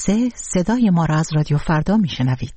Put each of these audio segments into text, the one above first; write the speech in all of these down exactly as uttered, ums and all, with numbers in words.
سه صدای ما را از رادیو فردا میشنوید.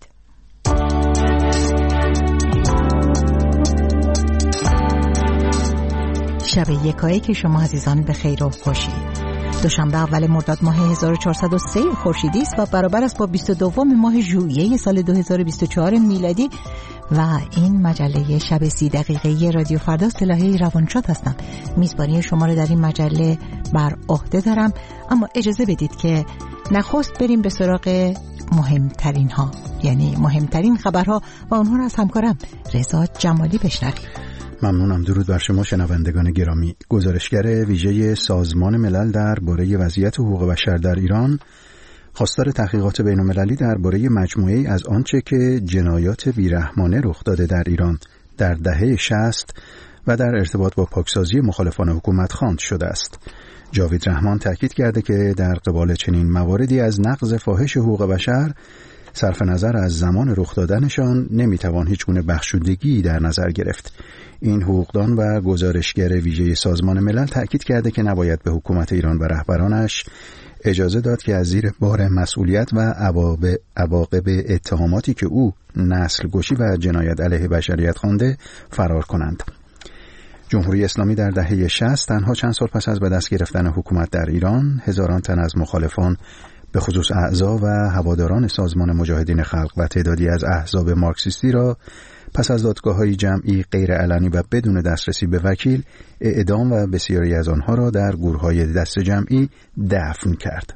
شب یکایی که شما عزیزان به خیر و خوشید. دوشنبه اول مرداد ماه هزار و چهارصد و سه خورشیدی است و برابر است با بیست و دو ماه ژوئیه سال دو هزار و بیست و چهار میلادی و این مجله شب سی دقیقه‌ای رادیو فردا صلاحی روانشاد هستم. میزبانی شما را در این مجله بر عهده دارم، اما اجازه بدید که نخست بریم به سراغ مهمترین ها، یعنی مهمترین خبرها و اونها را از همکارم رضا جمالی بشنویم. ممنونم. درود بر شما شنوندگان گرامی. گزارشگر ویژه سازمان ملل درباره وضعیت حقوق بشر در ایران خواستار تحقیقات بین‌المللی درباره مجموعه‌ای از آنچه که جنایات بیرحمانه رخ داده در ایران در دهه شصت و در ارتباط با پاکسازی مخالفان حکومت خواند شده است. جاوید رحمان تاکید کرده که در قبال چنین مواردی از نقض فاحش حقوق بشر صرف نظر از زمان رخ دادنشان نمیتوان هیچ گونه بخشودگی در نظر گرفت. این حقوقدان و گزارشگر ویژه سازمان ملل تأکید کرده که نباید به حکومت ایران و رهبرانش اجازه داد که از زیر بار مسئولیت و عواقب اتهاماتی که او نسل کشی و جنایت علیه بشریت خوانده فرار کنند. جمهوری اسلامی در دهه شصت تنها چند سال پس از به دست گرفتن حکومت در ایران هزاران تن از مخالفان به خصوص اعضا و هواداران سازمان مجاهدین خلق و تعدادی از احزاب مارکسیستی را پس از دادگاه‌های جمعی غیر علنی و بدون دسترسی به وکیل اعدام و بسیاری از آنها را در گورهای دست جمعی دفن کرد.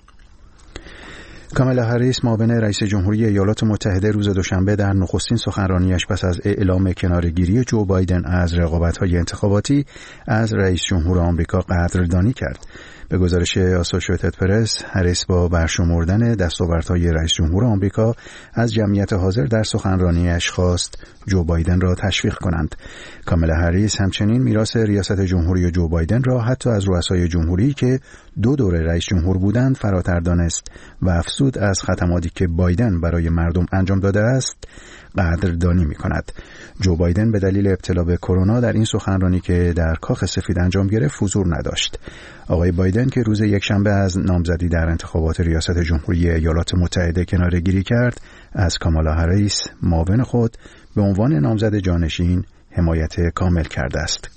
کامالا هریس معاون رئیس جمهوری ایالات متحده روز دوشنبه در نخستین سخنرانیش پس از اعلام کناره‌گیری جو بایدن از رقابت‌های انتخاباتی از رئیس جمهور آمریکا قدردانی کرد. به گزارش آسوشییتد پرس، هریس با برشمردن دستاوردهای رئیس جمهور آمریکا از جمعیت حاضر در سخنرانیش خواست جو بایدن را تشویق کنند. کامالا هریس همچنین میراث ریاست جمهوری جو بایدن را حتی از رؤسای جمهوری که دو دوره رئیس جمهور بودند فراتر دانست و افزود از خدماتی که بایدن برای مردم انجام داده است قدردانی می کند. جو بایدن به دلیل ابتلا به کرونا در این سخنرانی که در کاخ سفید انجام گرفت حضور نداشت. آقای بایدن که روز یکشنبه از نامزدی در انتخابات ریاست جمهوری ایالات متحده کناره‌گیری کرد، از کامالا هریس معاون خود به عنوان نامزد جانشین حمایت کامل کرده است.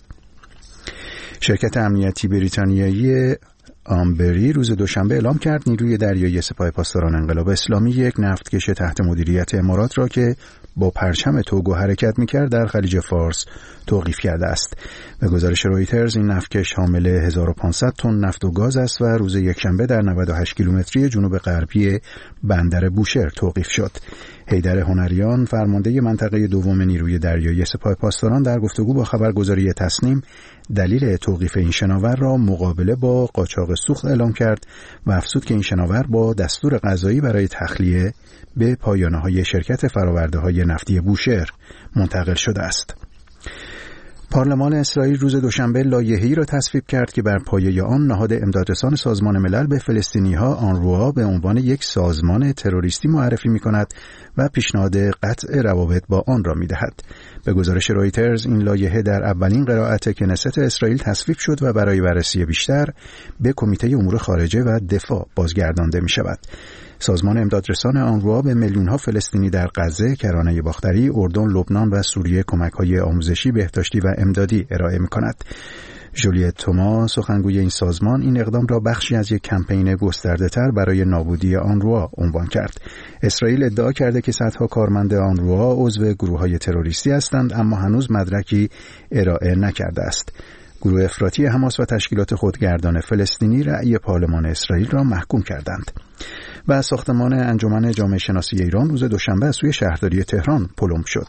شرکت امنیتی بریتانیایی آمبری روز دوشنبه اعلام کرد نیروی دریایی سپاه پاسداران انقلاب اسلامی یک نفتکش تحت مدیریت امارات را که با پرچم توگو حرکت می‌کرد در خلیج فارس توقیف کرده است. به گزارش رویترز این نفتکش حامل هزار و پانصد تن نفت و گاز است و روز یکشنبه در نود و هشت کیلومتری جنوب غربی بندر بوشهر توقیف شد. حیدر هنریان فرمانده منطقه دوم نیروی دریایی سپاه پاسداران در گفتگو با خبرگزاری تصنیم دلیل توقیف این شناور را مقابله با قاچاق سوخت اعلام کرد و افزود که این شناور با دستور قضایی برای تخلیه به پایانه‌های شرکت فرآورده‌های نفتی بوشهر منتقل شده است. پارلمان اسرائیل روز دوشنبه لایحه‌ای را تصویب کرد که بر پایه آن نهاد امدادرسان سازمان ملل به فلسطینی‌ها آنروا به عنوان یک سازمان تروریستی معرفی می‌کند و پیشنهاد قطع روابط با آن را می‌دهد. به گزارش رویترز این لایحه در اولین قرائت کنست اسرائیل تصویب شد و برای بررسی بیشتر به کمیته امور خارجه و دفاع بازگردانده می‌شود. سازمان امدادرسان آنروا به میلیون‌ها فلسطینی در غزه، کرانه باختری، اردن، لبنان و سوریه کمک‌های آموزشی، بهداشتی و امدادی ارائه می‌کند. ژولیت توما سخنگوی این سازمان این اقدام را بخشی از یک کمپین گسترده‌تر برای نابودی آنروا عنوان کرد. اسرائیل ادعا کرده که صدها کارمند آنروا عضو گروه‌های تروریستی هستند، اما هنوز مدرکی ارائه نکرده است. گروه افراطی حماس و تشکیلات خودگردان فلسطینی رأی پارلمان اسرائیل را محکوم کردند. و ساختمان انجمن جامعه شناسی ایران روز دوشنبه از سوی شهرداری تهران پلم شد.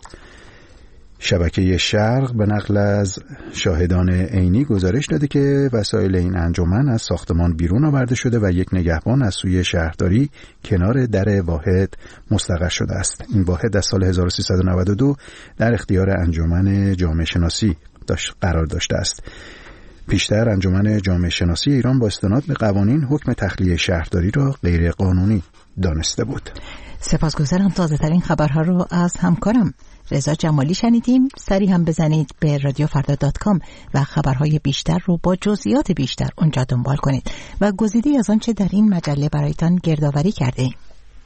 شبکه شرق به نقل از شاهدان عینی گزارش داده که وسایل این انجمن از ساختمان بیرون آورده شده و یک نگهبان از سوی شهرداری کنار در واحد مستقر شده است. این واحد از سال هزار و سیصد و نود و دو در اختیار انجمن جامعه شناسی داشت قرار داشته است. پیشتر انجمن جامعه شناسی ایران با استناد به قوانین حکم تخلیه شهرداری را غیر قانونی دانسته بود. سپاسگزارم. تازه ترین خبرها رو از همکارم رضا جمالی شنیدیم. سری هم بزنید به رادیو فردا دات کام و خبرهای بیشتر رو با جزئیات بیشتر اونجا دنبال کنید و گزیده‌ای از آنچه در این مجله برایتان گردآوری کرده ایم.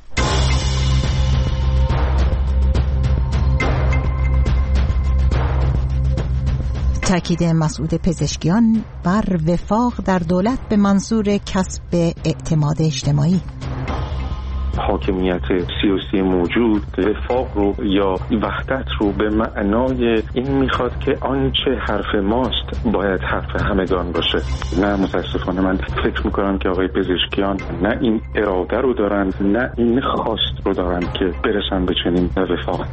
تاکید مسعود پزشکیان بر وفاق در دولت به منظور کسب اعتماد اجتماعی. حاکمیت سیاسی موجود وفاق رو یا وحدت رو به معنای این میخواد که آنچه حرف ماست باید حرف همگان باشه. نه، متاسفانه من فکر میکنم که آقای پزشکیان نه این اراده رو دارن نه این خواست رو دارن که برسن به چنین وفاق.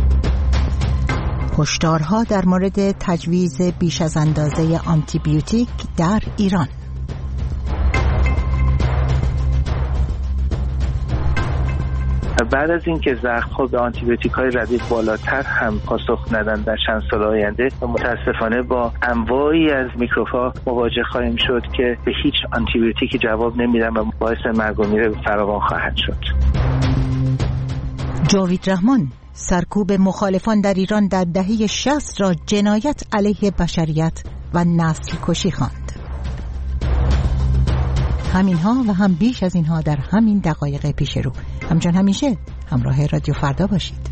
هشدارها در مورد تجویز بیش از اندازه آنتی بیوتیک در ایران. بعد از اینکه زخم‌ها به آنتیبیوتیک‌های ردیف بالاتر هم پاسخ ندن در چند سال آینده، متاسفانه با انواعی از میکروب‌ها مواجه خواهیم شد که به هیچ آنتیبیوتیکی جواب نمیدن و باعث مرگ و میر فراوان خواهد شد. جاوید رحمان سرکوب مخالفان در ایران در دهه شصت را جنایت علیه بشریت و نسل کشی خواند. همینها و هم بیش از اینها در همین دقایق پیش رو. همچون همیشه همراه رادیو فردا باشید.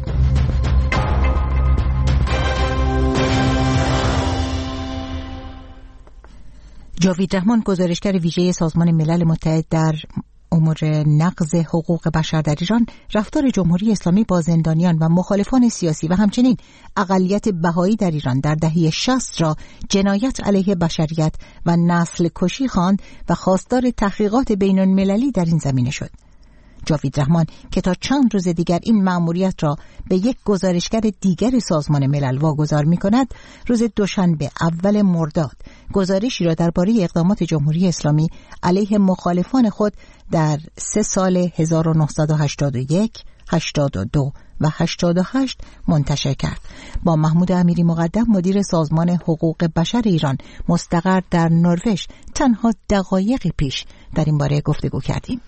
جاوید رحمان، گزارشگر ویژه سازمان ملل متحد در امور نقض حقوق بشر در ایران، رفتار جمهوری اسلامی با زندانیان و مخالفان سیاسی و همچنین اقلیت بهایی در ایران در دهه شصت را جنایت علیه بشریت و نسل کشی خواند و خواستار تحقیقات بین المللی در این زمینه شد. جاوید رحمان که تا چند روز دیگر این مأموریت را به یک گزارشگر دیگر سازمان ملل واگذار می کند، روز دوشنبه اول مرداد گزارشی را درباره اقدامات جمهوری اسلامی علیه مخالفان خود در سه سال هزار و نهصد و هشتاد و یک، هشتاد و دو و هشتاد و هشت منتشر کرد. با محمود امیری مقدم، مدیر سازمان حقوق بشر ایران مستقر در نروژ، تنها دقایق پیش در این باره گفتگو کردیم.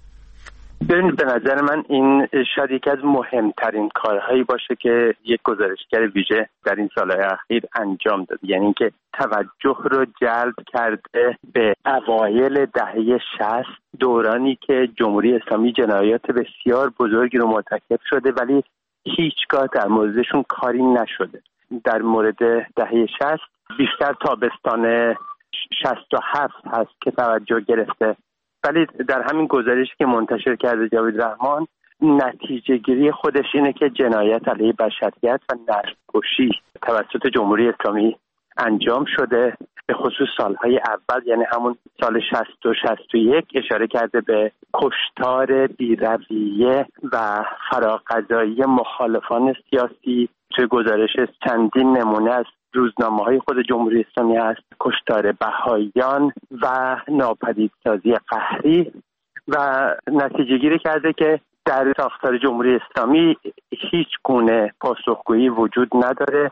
ببینید، به نظر من این شاید یکی از مهمترین کارهایی باشه که یک گزارشگر ویژه در این سالهای اخیر انجام داد، یعنی اینکه توجه رو جلب کرده به اوایل دهه شصت، دورانی که جمهوری اسلامی جنایات بسیار بزرگی رو مرتکب شده ولی هیچگاه در موردشون کاری نشده. در مورد دهه شصت بیشتر تابستان شصت و هفت هست که توجه گرفته، ولی در همین گزارشی که منتشر کرده جاوید رحمان، نتیجه گیری خودش اینه که جنایت علیه بشریت و نسل کشی توسط جمهوری اسلامی انجام شده. به خصوص سالهای اول، یعنی همون سال شصت و شصت و یک، اشاره کرده به کشتار بی‌رویه و فراقضایی مخالفان سیاسی. توی گزارش چندین نمونه از روزنامه‌های خود جمهوری اسلامی هست، کشتار بهائیان و ناپدیدسازی قهری، و نتیجه گیری کرده که در ساختار جمهوری اسلامی هیچ گونه پاسخگویی وجود نداره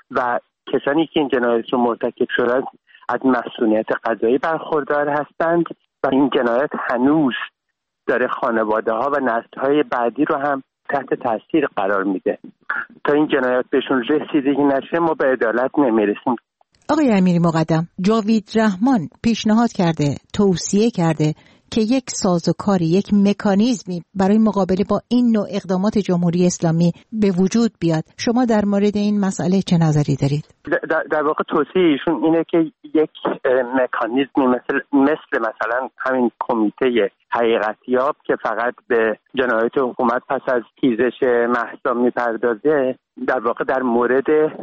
و کسانی که این جنایت رو مرتکب شدند از مسئولیت قضایی برخوردار هستند و این جنایت هنوز داره خانواده‌ها و نسل‌های بعدی رو هم تحت تاثیر قرار میده. تا این جنایت بهشون رسیدگی نشه ما به عدالت نمیرسیم. آقای امیری مقدم، جاوید رحمان پیشنهاد کرده، توصیه کرده که یک سازوکاری، یک مکانیزمی برای مقابله با این نوع اقدامات جمهوری اسلامی به وجود بیاد. شما در مورد این مسئله چه نظری دارید؟ در, در واقع توصیه ایشون اینه که یک مکانیزمی مثل مثل مثلا همین کمیته حقیقتیاب که فقط به جنایات حکومت پس از خیزش مهسا میپردازه، در واقع در مورد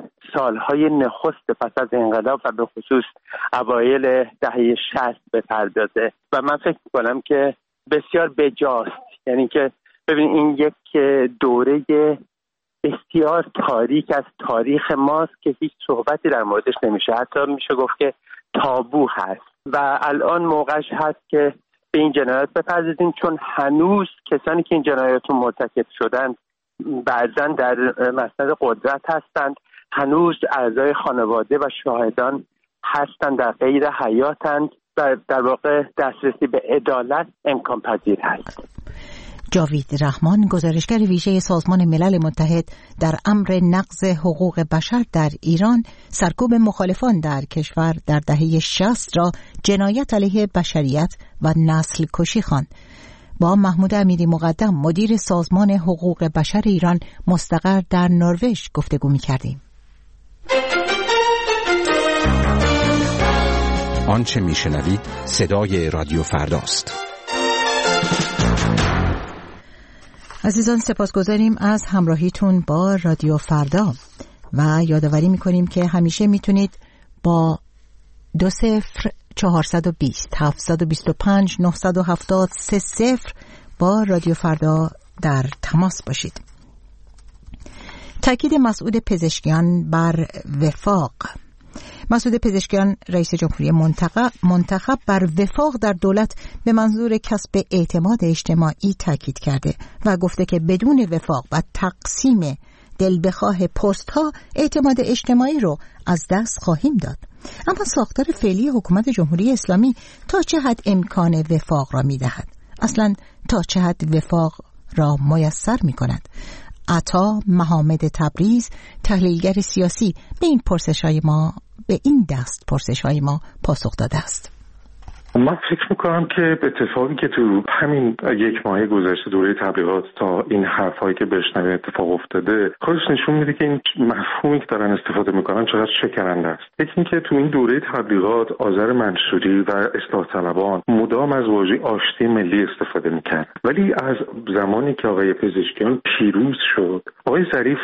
سالهای نخست پس از انقلاب و به خصوص اوایل دهه شصت بپردازه و من فکر میکنم که بسیار بجاست. یعنی که ببین، این یک دوره بسیار تاریک از تاریخ ماست که هیچ صحبتی در موردش نمیشه، حتی میشه گفت که تابو هست و الان موقعش هست که به این جنایات بپردازیم، چون هنوز کسانی که این جنایات رو مرتکب شدند بعضا در مسند قدرت هستند، هنوز اعضای خانواده و شاهدان هستند، در غیر حیاتند و در واقع دسترسی به عدالت امکان پذیر هست. جاوید رحمان، گزارشگر ویژه سازمان ملل متحد در امر نقض حقوق بشر در ایران، سرکوب مخالفان در کشور در دهه شصت را جنایت علیه بشریت و نسل کشی خواند. با محمود امیری مقدم، مدیر سازمان حقوق بشر ایران مستقر در نروژ، گفتگو می‌کردیم. آنچه میشنوید صدای رادیو فرداست. عزیزان، سپاسگزاریم از همراهیتون با رادیو فردا و یادآوری میکنیم که همیشه میتونید با دو صفر چهارصد و بیست هفتصد و بیست و پنج نهصد و هفتاد سه صفر با رادیو فردا در تماس باشید. تاکید مسعود پزشکیان بر وفاق. مسعود پزشکیان، رئیس جمهوری منتخب، بر وفاق در دولت به منظور کسب اعتماد اجتماعی تاکید کرده و گفته که بدون وفاق و تقسیم دل بخواه پست ها اعتماد اجتماعی رو از دست خواهیم داد. اما ساختار فعلی حکومت جمهوری اسلامی تا چه حد امکان وفاق را می دهد؟ اصلا تا چه حد وفاق را میسر می کند؟ عطا محمد تبریز، تحلیلگر سیاسی، به این پرسش‌های ما به این دست پرسش‌های ما پاسخ داده است. من فکر میکنم که اتفاقی که تو همین یک ماه گذشته دوره تبلیغات تا این حرفایی که بشنویم اتفاق افتاده، خودش نشون میده که این مفهومی که دارن استفاده میکنن چقدر شکننده است. یکی این که تو این دوره تبلیغات آذر منصوری و اصلاح طلبان مدام از واژه آشتی ملی استفاده میکرد، ولی از زمانی که آقای پزشکیان پیروز شد، آقای ظریف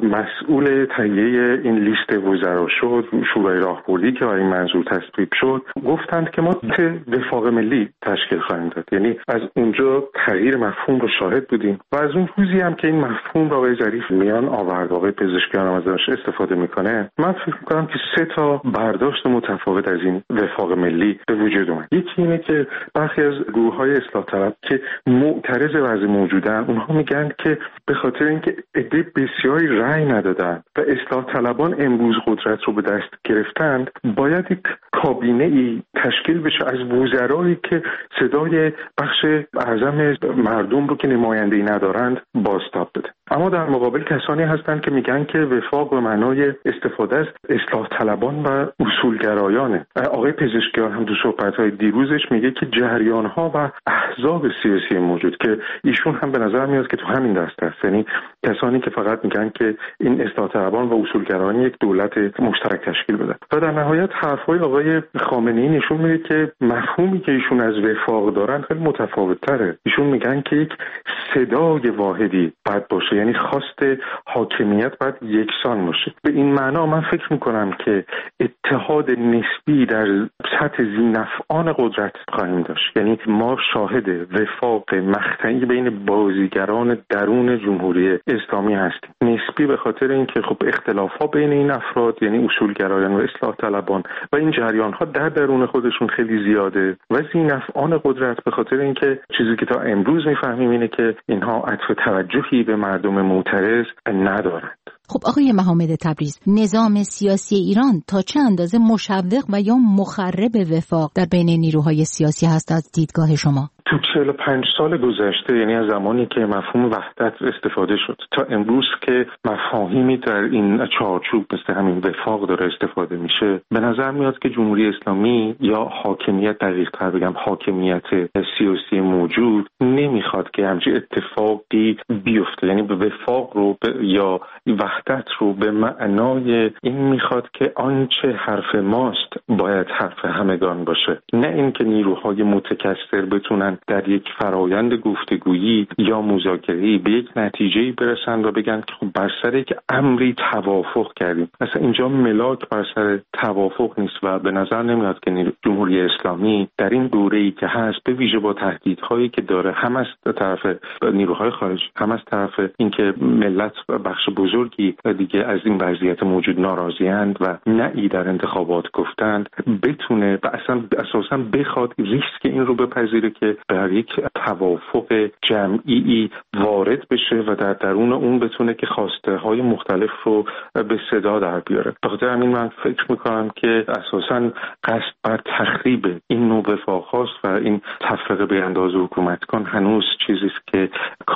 مسئول تهیه این لیست وزرا شد، شورای راهبردی که برای این منظور تصویب شد، گفتند که ما وفاق ملی تشکیل خواهیم داد. یعنی از اونجا تغییر مفهوم رو شاهد بودیم و از اون روزی هم که این مفهوم رو آقای ظریف میان آورد، آقای پزشکیان هم ازش استفاده میکنه، من فکر میکنم که سه تا برداشت متفاوت از این وفاق ملی به وجود اومد. یکی اینه که برخی از گروه‌های اصلاح طلب که معترض وضع موجودن، اونها میگن که به خاطر اینکه عده بسیاری رأی ندادن و اصلاح طلبان امروز قدرت رو به دست گرفتند، باید یک کابینه‌ای تشکیل بشه از وزرایی که صدای بخش اعظم مردم رو که نماینده‌ای ندارند بازتاب بده. اما در مقابل کسانی هستند که میگن که وفاق به معنای استفاده از اصلاح طلبان و اصولگرایانه. آقای پزشکیان هم تو صحبت‌های دیروزش میگه که جریان‌ها و احزاب سیاسی موجود که ایشون هم به نظر میاد که تو همین دسته است، یعنی کسانی که فقط میگن که این اصلاح طلبان و اصولگرایان یک دولت مشترک تشکیل بدن. و در نهایت حرف‌های آقای خامنه‌ای نشون میده که مفهومی که ایشون از وفاق دارن خیلی متفاوت‌تره. ایشون میگن که یک صدای واحدی باید باشه، یعنی خواست حاکمیت باید یکسان باشه. به این معنا من فکر میکنم که اتحاد نسبی در سطح ذی‌نفعان قدرت خواهیم داشت. یعنی ما شاهد وفاق مقطعی بین بازیگران درون جمهوری اسلامی هستیم. نسبی به خاطر اینکه خب اختلاف‌ها بین این افراد، یعنی اصولگرایان و اصلاح طلبان و این جریان‌ها در درون خودشون خیلی زیاده، و ذی‌نفعان قدرت به خاطر اینکه چیزی که تا امروز میفهمیم اینه که اینها عطف توجهی به مردم معترض ندارند. خب آقای محمد تبریز، نظام سیاسی ایران تا چه اندازه مشوق و یا مخرب وفاق در بین نیروهای سیاسی هست از دیدگاه شما؟ تو چهل و پنج سال گذشته، یعنی از زمانی که مفهوم وحدت استفاده شد تا امروز که مفاهیمی در این چارچوب مثل همین وفاق داره استفاده میشه، به نظر میاد که جمهوری اسلامی یا حاکمیت، دقیق تر بگم حاکمیت سیاسی موجود، نمیخواد که همچین اتفاقی بیفته. یعنی به وفاق رو یا وحدت رو به معنای این میخواد که آنچه حرف ماست باید حرف همگان باشه، نه اینکه نیروهای متکثر بتونن در یک فرایند گفتگویی یا مذاکره‌ای به یک نتیجه‌ای برسن و بگن که خب بر سر یک امری توافق کردیم. مثلا اینجا ملاک بر سر توافق نیست و به نظر نمیاد که جمهوری اسلامی در این دوره‌ای که هست، به ویژه با تهدیدهایی که داره، هم از طرف نیروهای خارجی، هم از طرف اینکه ملت بخش بزرگی دیگه از این وضعیت موجود ناراضی‌اند و نه در انتخابات گفتند، بتونه و اصلا اساساً بخواد ریسک این رو بپذیره که در یک توافق جمعی وارد بشه و در درون اون بتونه که خواسته های مختلف رو به صدا در بیاره. بخاطر همین من فکر میکنم که اساساً قصد بر تخریب این نوع وفاق هاست و این تفرقه به اندازه حکومت کن هنوز چیزیست که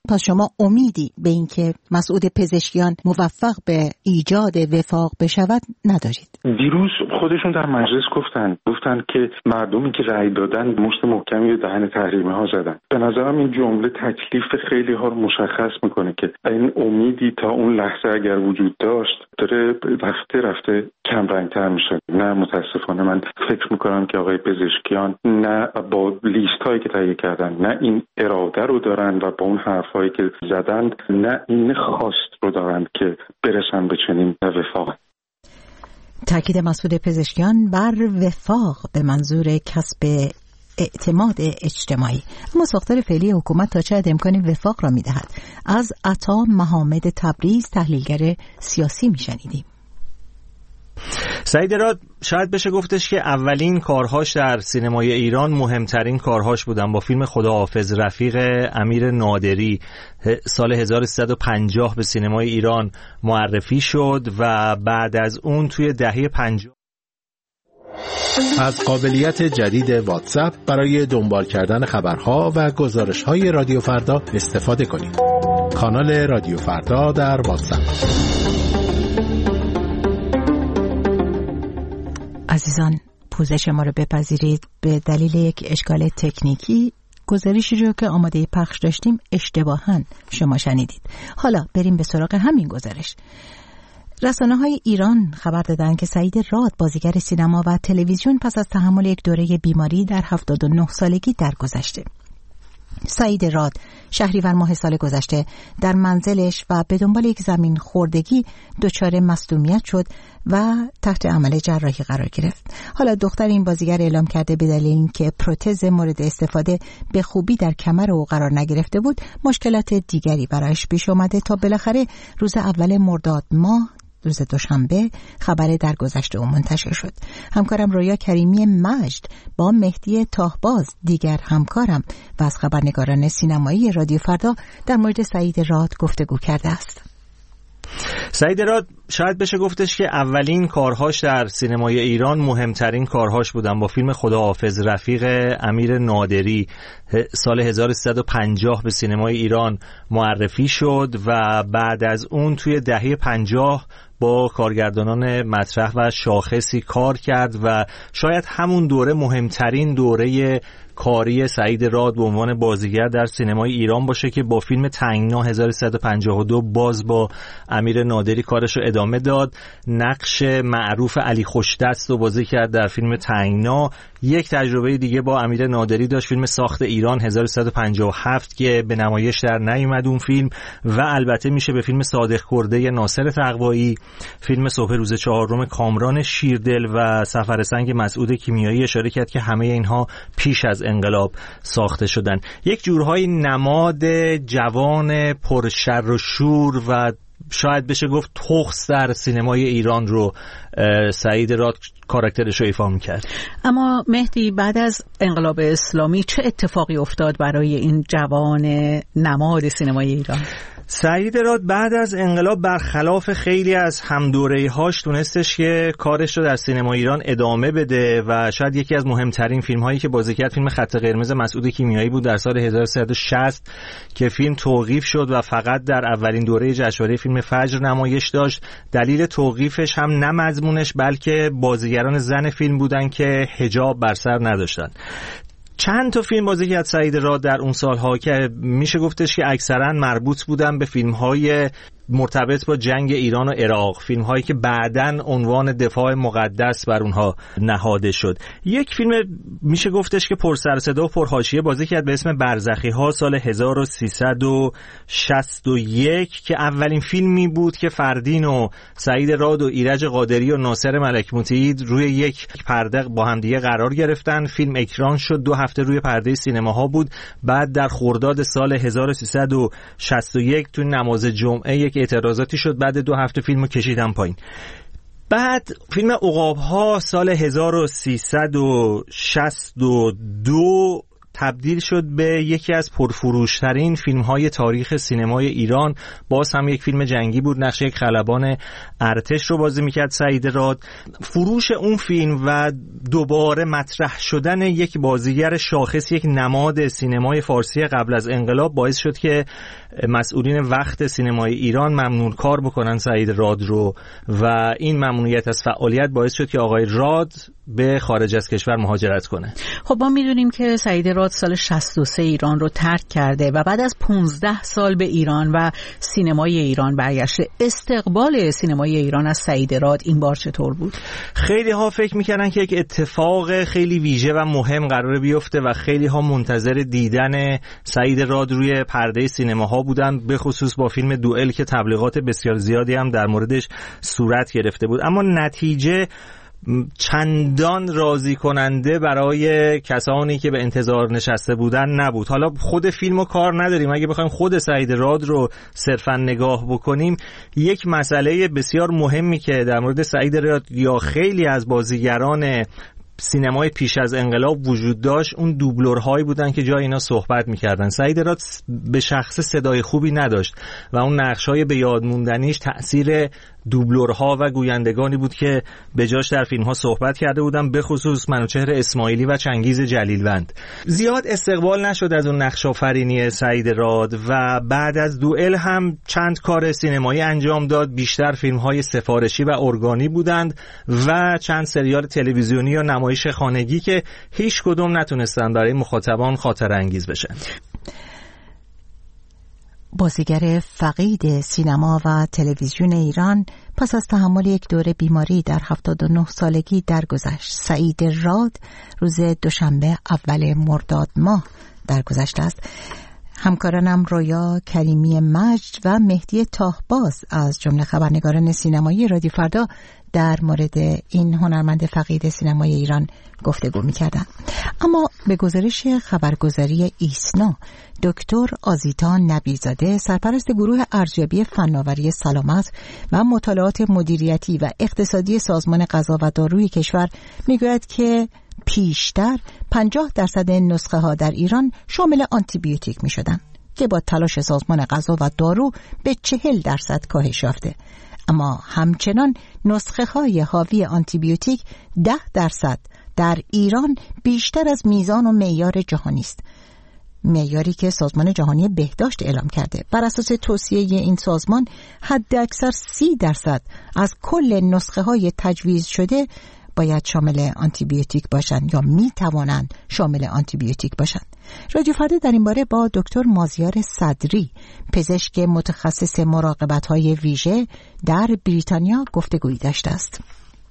پس شما امیدی به اینکه مسعود پزشکیان موفق به ایجاد وفاق بشود ندارید؟ دیروز خودشون در مجلس گفتن گفتن که مردمی که رأی دادن مشت محکمی به دهن تحریمی ها زدن. به نظرم این جمله تکلیف خیلی ها رو مشخص میکنه که این امیدی تا اون لحظه اگر وجود داشت داره رفته رفته کم رنگتر میشه. نه، متاسفانه من فکر میکنم که آقای پزشکیان نه با لیست هایی که تهیه کردن، نه این اراده رو دارن و با اون حرفایی که زدن نه این خواست رو دارن که برسن به چنین وفاق. تاکید مسعود پزشکیان بر وفاق به منظور کسب اعتماد اجتماعی. اما ساختار فعلی حکومت تا چه حد امکان وفاق را می‌دهد؟ از عطا محمد تبریز تحلیلگر سیاسی می‌شنیدیم. سعید راد شاید بشه گفتش که اولین کارهاش در سینمای ایران مهمترین کارهاش بودن. با فیلم خداحافظ رفیق امیر نادری سال هزار و سیصد و پنجاه به سینمای ایران معرفی شد و بعد از اون توی دهه پنجاه از قابلیت جدید واتساپ برای دنبال کردن خبرها و گزارش‌های رادیو فردا استفاده کنید. کانال رادیو فردا در واتساپ. عزیزان، پوزش ما رو بپذیرید. به دلیل یک اشکال تکنیکی گزارشی رو که آماده پخش داشتیم اشتباهاً شما شنیدید. حالا بریم به سراغ همین گزارش. رسانه‌های ایران خبر دادند که سعید راد بازیگر سینما و تلویزیون پس از تحمل یک دوره بیماری در هفتاد و نه سالگی درگذشته. سعید راد شهریور ماه سال گذشته در منزلش و به دنبال یک زمین خوردگی دچار مصدومیت شد و تحت عمل جراحی قرار گرفت. حالا دختر این بازیگر اعلام کرده به دلیل اینکه پروتز مورد استفاده به خوبی در کمر او قرار نگرفته بود، مشکلات دیگری برایش پیش اومده تا بالاخره روز اول مرداد ماه روز دوشنبه خبر درگذشت او منتشر شد. همکارم رویا کریمی مجد با مهدی تاهباز دیگر همکارم و از خبرنگاران سینمایی رادیو فردا در مورد سعید راد گفتگو کرده است. سعید راد شاید بشه گفتش که اولین کارهاش در سینمای ایران مهمترین کارهاش بودن. با فیلم خداحافظ رفیق امیر نادری سال هزار و سیصد و پنجاه به سینمای ایران معرفی شد و بعد از اون توی دهه پنجاه با کارگردانان مطرح و شاخصی کار کرد و شاید همون دوره مهمترین دوره کاری سعید راد به عنوان بازیگر در سینمای ایران باشه که با فیلم تنگنا هزار و سیصد و پنجاه و دو باز با امیر نادری کارش رو ادامه داد. نقش معروف علی خوشدست رو بازی کرد در فیلم تنگنا. یک تجربه دیگه با امیر نادری داشت، فیلم ساخت ایران هزار و سیصد و پنجاه و هفت که به نمایش در نیومد اون فیلم، و البته میشه به فیلم صادق کرده ناصر تقوایی، فیلم صبح روز چهارم کامران شیردل و سفر سنگ مسعود کیمیایی اشاره کرد که همه اینها پیش از انقلاب ساخته شدن. یک جورهای نماد جوان پرشر و شور و شاید بشه گفت تخس در سینمای ایران رو سعید راد کاراکترش رو ایفا می‌کرد. اما مهدی، بعد از انقلاب اسلامی چه اتفاقی افتاد برای این جوان نماد سینمای ایران؟ سعید راد بعد از انقلاب برخلاف خیلی از همدوره‌هاش تونستش که کارش رو در سینما ایران ادامه بده و شاید یکی از مهمترین فیلم‌هایی که بازی کرد فیلم خط قرمز مسعود کیمیایی بود در سال هزار و سیصد و شصت که فیلم توقیف شد و فقط در اولین دوره جشنواره فیلم فجر نمایش داشت. دلیل توقیفش هم نه مضمونش بلکه بازیگران زن فیلم بودن که حجاب بر سر نداشتن. چند تا فیلم بازی کرد سعید راد در اون سالها که میشه گفتش که اکثرا مربوط بودن به فیلم‌های مرتبط با جنگ ایران و عراق، فیلم هایی که بعداً عنوان دفاع مقدس بر اونها نهاده شد. یک فیلم میشه گفتش که پر سر و صدا و پر حاشیه بازی کرد به اسم برزخی ها سال هزار و سیصد و شصت و یک که اولین فیلمی بود که فردین و سعید راد و ایرج قادری و ناصر ملک متعید روی یک پرده با هم دیگه قرار گرفتن. فیلم اکران شد، دو هفته روی پرده سینماها بود. بعد در خرداد سال هزار و سیصد و شصت و یک تو نماز جمعه یک اعتراضاتی شد، بعد دو هفته فیلمو کشیدن پایین. بعد فیلم عقاب‌ها سال هزار و سیصد و شصت و دو تبدیل شد به یکی از پرفروشترین فیلم‌های تاریخ سینمای ایران. باز هم یک فیلم جنگی بود، نقش یک خلبان ارتش رو بازی میکرد سعید راد. فروش اون فیلم و دوباره مطرح شدن یک بازیگر شاخص، یک نماد سینمای فارسی قبل از انقلاب، باعث شد که مسئولین وقت سینمای ایران ممنوع کار بکنن سعید راد رو و این ممنوعیت از فعالیت باعث شد که آقای راد به خارج از کشور مهاجرت کنه. خب ما میدونیم که سعید راد سال شصت و سه ایران رو ترک کرده و بعد از پانزده سال به ایران و سینمای ایران برگشته. استقبال سینمای ایران از سعید راد این بار چطور بود؟ خیلی ها فکر میکردن که یک اتفاق خیلی ویژه و مهم قراره بیفته و خیلی ها منتظر دیدن سعید راد روی پرده سینماها بودن، به خصوص با فیلم دوئل که تبلیغات بسیار زیادی هم در موردش صورت گرفته بود. اما نتیجه چندان راضی کننده برای کسانی که به انتظار نشسته بودن نبود. حالا خود فیلمو کار نداریم، اگه بخوایم خود سعید راد رو صرفا نگاه بکنیم، یک مسئله بسیار مهمی که در مورد سعید راد یا خیلی از بازیگران سینمای پیش از انقلاب وجود داشت، اون دوبلورهایی بودن که جای اینا صحبت میکردن. سعید راد به شخص صدای خوبی نداشت و اون نقشای به یاد موندنیش تأثیر دوبلورها و گویندگانی بود که به جاش در فیلم‌ها صحبت کرده بودن، به خصوص منوچهر اسماعیلی و چنگیز جلیلوند. زیاد استقبال نشد از اون نقش آفرینی سعید راد و بعد از دوئل هم چند کار سینمایی انجام داد، بیشتر فیلم‌های سفارشی و ارگانی بودند و چند سریال تلویزیونی یا نمایش خانگی که هیچ کدوم نتونستن برای مخاطبان خاطره انگیز بشن. بازیگر فقید سینما و تلویزیون ایران پس از تحمل یک دوره بیماری در هفتاد و نه سالگی درگذشت. سعید راد روز دوشنبه اول مرداد ماه درگذشته است. همکارانم رویا کریمی مجد و مهدی تاهباز از جمله خبرنگاران سینمایی رادیو فردا در مورد این هنرمند فقید سینمای ایران گفتگو می‌کردند. اما به گزارش خبرگزاری ایسنا، دکتر آزیتا نبیزاده، سرپرست گروه ارزیابی فناوری سلامت و مطالعات مدیریتی و اقتصادی سازمان غذا و داروی کشور، میگوید که پیشتر پنجاه درصد نسخه ها در ایران شامل آنتی بیوتیک می شدن که با تلاش سازمان غذا و دارو به چهل درصد کاهش یافته. اما همچنان نسخه های حاوی آنتی بیوتیک ده درصد در ایران بیشتر از میزان و معیار جهانی است، معیاری که سازمان جهانی بهداشت اعلام کرده. بر اساس توصیه این سازمان حد اکثر سی درصد از کل نسخه های تجویز شده باید شامل آنتی بیوتیک باشند یا می توانند شامل آنتی بیوتیک باشند. رادیو فردا در این باره با دکتر مازیار صدری، پزشک متخصص مراقبت‌های ویژه در بریتانیا گفتگویی داشته است.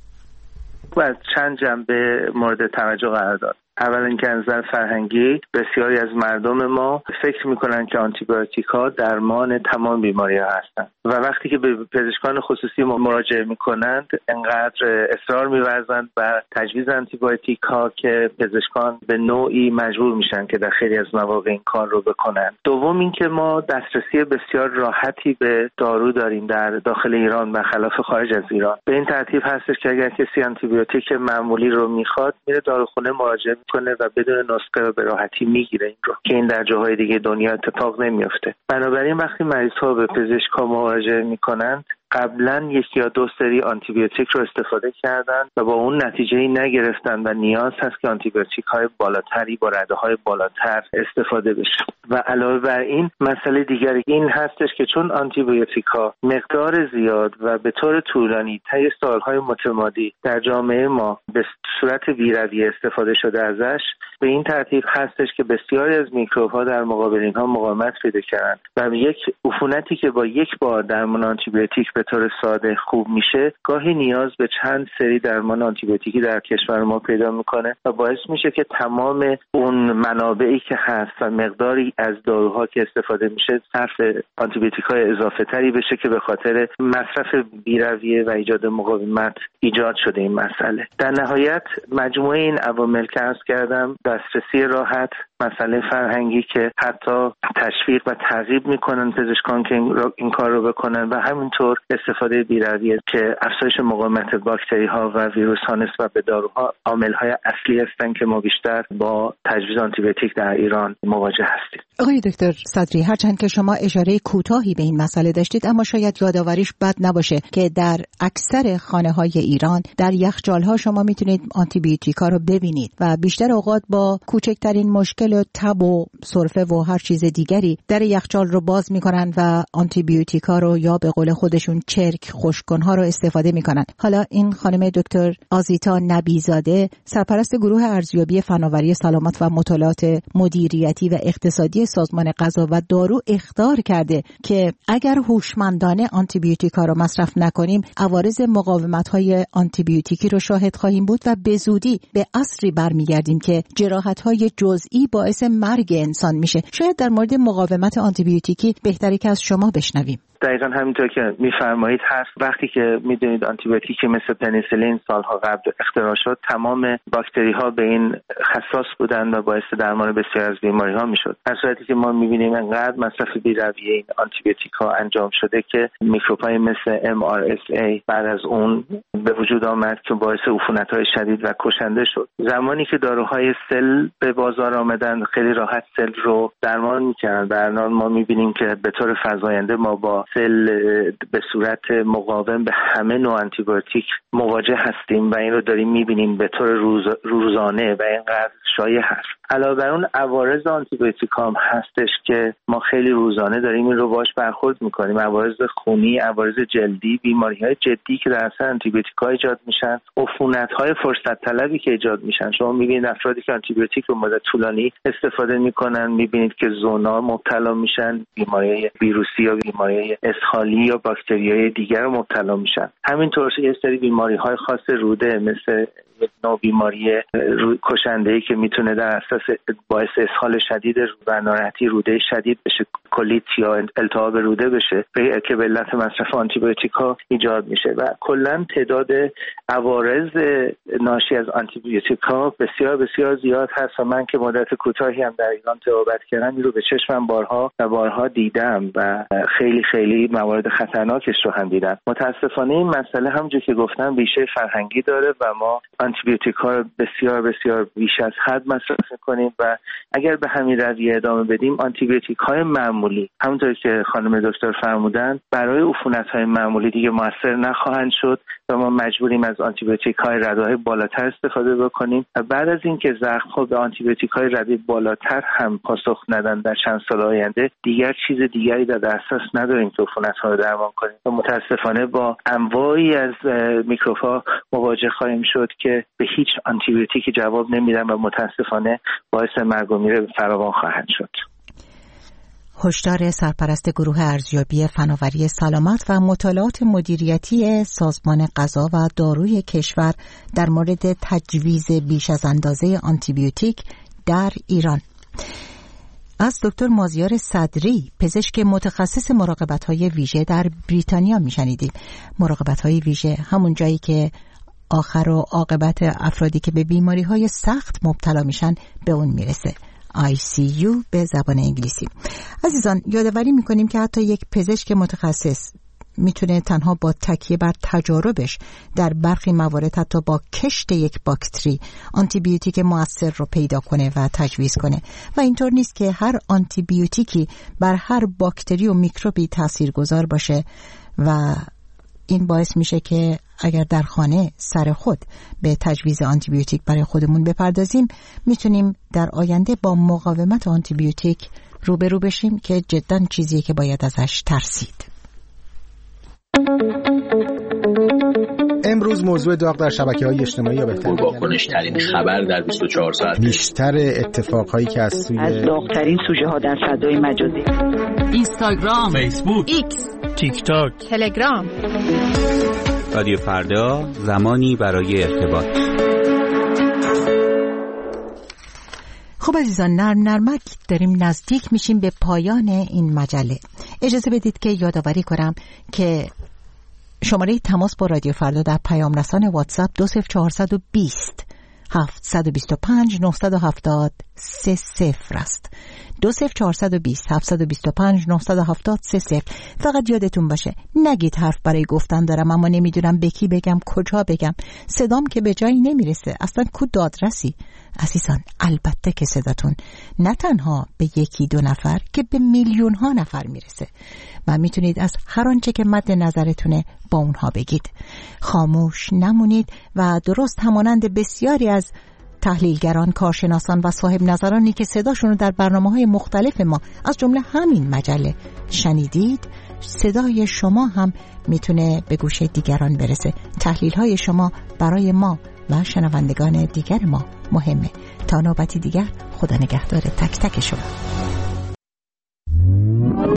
از چند جنبه مورد توجه قرار داد. اولا اینکه از نظر فرهنگی بسیاری از مردم ما فکر میکنن که آنتیبیوتیک‌ها درمان تمام بیماری‌ها هستند و وقتی که به پزشکان خصوصی مراجعه میکنند انقدر اصرار می‌ورزند بر تجویز آنتیبیوتیک‌ها که پزشکان به نوعی مجبور میشن که در خیلی از مواقع این کار رو بکنن. دوم اینکه ما دسترسی بسیار راحتی به دارو داریم در داخل ایران برخلاف خارج از ایران. به این ترتیب هستش که اگر کسی آنتیبیوتیک معمولی رو میخواد میره داروخونه مراجعه کنه و بدون نسخه به راحتی میگیره این رو، که این در جاهای دیگه دنیا اتفاق نمیفته. بنابراین وقتی مریض ها به پزشکا مراجعه میکنند قبلا یک یا دو سری آنتیبیوتیک رو استفاده کردن و با اون نتیجه‌ای نگرفتن و نیاز هست که آنتیبیوتیک های بالاتری با رده های بالاتر استفاده بشه. و علاوه بر این مسئله دیگری این هستش که چون آنتیبیوتیک ها مقدار زیاد و به طور طولانی طی سالهای متمادی در جامعه ما به صورت بی‌رویه استفاده شده ازش، به این ترتیب هستش که بسیاری از میکروب ها در مقابل اینها مقاومت پیدا کردن و یک عفونتی که با یک بار درمان آنتیبیوتیک به طور ساده خوب میشه گاهی نیاز به چند سری درمان آنتیبیوتیکی در کشور ما پیدا میکنه و باعث میشه که تمام اون منابعی که هست و مقداری از داروها که استفاده میشه صرف آنتیبیوتیک های اضافه تری بشه که به خاطر مصرف بی‌رویه و ایجاد مقاومت ایجاد شده این مسئله. در نهایت مجموعه این عوامل که عرض کردم، دسترسی راحت، مسئله فرهنگی که حتی تشویق و ترغیب میکنن پزشکان که این, این کار رو بکنن و همینطور استفاده بی‌رویه که افزایش مقاومت باکتری‌ها و ویروس‌ها نسبت به داروها عامل‌های اصلی هستند که ما بیشتر با تجویز آنتیبیوتیک در ایران مواجه هستیم. آقای دکتر صدری، هرچند که شما اشاره کوتاهی به این مسئله داشتید، اما شاید یادآوریش بد نباشه که در اکثر خانه‌های ایران در یخچال‌ها شما میتونید آنتیبیوتیکا رو ببینید و بیشتر اوقات با کوچکترین مشکل و تب و سرفه و هر چیز دیگری در یخچال رو باز میکنن و آنتیبیوتیکا رو یا به قول خودشون چرک خوشکنها رو استفاده میکنن. حالا این خانم دکتر آزیتا نبیزاده، سرپرست گروه ارزیابی فناوری سلامت و مطالعات مدیریتی و اقتصادی سازمان غذا و دارو اخطار کرده که اگر هوشمندانه آنتیبیوتیکا رو مصرف نکنیم عوارض مقاومت‌های آنتیبیوتیکی رو شاهد خواهیم بود و به زودی به عصری برمیگردیم که جراحت‌های جزئی باعث مرگ انسان میشه. شاید در مورد مقاومت آنتیبیوتیکی بهتره که از شما بشنویم. دقیقاً همینطور که میفرمایید هست. وقتی که میدونید آنتیبیوتیکی مثل پنیسیلین سالها قبل اختراع شد، تمام باکتری ها به این حساس بودند و باعث درمان بسیار از بیماری ها میشد. در صورتی که ما میبینیم انقدر مصرف بی‌رویه این آنتیبیوتیک ها انجام شده که میکروب های مثل ام آر اس ای بعد از اون به وجود آمد که باعث عفونت های شدید و کشنده شد. زمانی که داروهای سل به بازار آمدن خیلی راحت سل رو درمان میکردن. در الان ما میبینیم که به طور فزاینده ما با سل به صورت مقاوم به همه نوع آنتیبیوتیک مواجه هستیم و این رو داریم میبینیم به طور روز، روزانه و اینقدر شایع هست. علاوه بر اون عوارض آنتیبیوتیک هم هستش که ما خیلی روزانه داریم این رو باش برخورد میکنیم. عوارض خونی، عوارض جلدی، بیماری‌های جدی که در اثر آنتیبیوتیک‌ها ایجاد میشن، عفونت‌های فرصت طلبی که ایجاد میشن. شما میبینید افرادی که آنتیبیوتیک رو مدت طولانی استفاده میکنن میبینید که زونا مبتلا میشن، بیماری‌های ویروسی یا بیماری‌های اسهالی یا باکتریای دیگر رو مبتلا میشن. همینطور یه سری بیماری‌های خاص روده مثل یک نوع بیماری کشنده‌ای که میتونه در اساس باعث اسهال شدید و ناراحتی روده شدید بشه، کولیت یا التهاب روده بشه که به علت مصرف آنتیبیوتیک‌ها ایجاد میشه و کلا تعداد عوارض ناشی از آنتیبیوتیک‌ها بسیار بسیار زیاد هست و من که مدت کوتاهی هم در ایران تجربه کردم این رو به چشمم بارها و بارها دیدم و خیلی خیلی موارد خطرناکش رو هم دیدم. متاسفانه این مسئله همونجوری که گفتم ریشه فرهنگی داره و ما آنتیبیوتیک‌ها رو بسیار بسیار بیش از حد مصرف می‌کنیم و اگر به همین رویه ادامه بدیم آنتیبیوتیک‌های معمولی همونطور که خانم دکتر فرمودن برای عفونت‌های معمولی دیگه مؤثر نخواهند شد و ما مجبوریم از آنتیبیوتیک‌های رده‌های بالاتر استفاده بکنیم و بعد از اینکه زخم‌ها به آنتیبیوتیک‌های رده بالاتر هم پاسخ ندن در چند سال آینده دیگر چیز دیگری در دسترس نداریم که عفونت‌ها رو درمان کنیم و متأسفانه با انواعی از میکروب‌ها مواجه خواهیم شد که به هیچ آنتیبیوتیکی جواب نمیدن و متاسفانه باعث مرگ و میر فراوان خواهند شد. هشدار سرپرست گروه ارزیابی فناوری سلامت و مطالعات مدیریتی سازمان غذا و داروی کشور در مورد تجویز بیش از اندازه آنتیبیوتیک در ایران. از دکتر مازیار صدری، پزشک متخصص مراقبت‌های ویژه در بریتانیا میشنیدیم. مراقبت‌های ویژه همون جایی که آخر و عاقبت افرادی که به بیماری‌های سخت مبتلا میشن به اون میرسه. آی سی یو به زبان انگلیسی. عزیزان یادآوری میکنیم که حتی یک پزشک متخصص میتونه تنها با تکیه بر تجاربش در برخی موارد حتی با کشت یک باکتری آنتیبیوتیک مؤثر رو پیدا کنه و تجویز کنه و اینطور نیست که هر آنتیبیوتیکی بر هر باکتری و میکروبی تاثیرگذار باشه و این باعث میشه که اگر در خانه سر خود به تجویز آنتیبیوتیک برای خودمون بپردازیم میتونیم در آینده با مقاومت آنتیبیوتیک روبرو بشیم که جداً چیزیه که باید ازش ترسید. امروز موضوع داغ در شبکه‌های اجتماعی یا بهتر پرواکنش‌ترین خبر در بیست و چهار ساعت، بیشتر اتفاقهایی که از سوی از داغ‌ترین سوژه‌ها در فضای مجازی، اینستاگرام، فیسبوک، ایکس، تیک تاک، تلگرام. رادیو فردا، زمانی برای ارتباط. خب عزیزان، نرم نرمک داریم نزدیک میشیم به پایان این مجله. اجازه بدید که یادآوری کنم که شماره تماس با رادیو فردا در پیام رسان واتساپ دو صفر چهارصد و بیست هفت دو پنج نه هفت سه صفر است. دو صفر چهار دو صفر هفت دو پنج نه هفت سه صفر. فقط یادتون باشه نگید حرف برای گفتن دارم اما نمیدونم به کی بگم، کجا بگم، صدام که به جایی نمیرسه، اصلا کو دادرسی. عزیزان البته که صداتون نه تنها به یکی دو نفر که به میلیون ها نفر میرسه و میتونید از هر آنچه که مد نظرتونه با اونها بگید. خاموش نمونید و درست همانند بسیاری از تحلیلگران، کارشناسان و صاحب نظرانی که صداشون رو در برنامه‌های مختلف ما از جمله همین مجله شنیدید، صدای شما هم میتونه به گوش دیگران برسه. تحلیل‌های شما برای ما و شنوندگان دیگر ما مهمه. تا نوبتی دیگر، خدا نگهدار تک تک شما.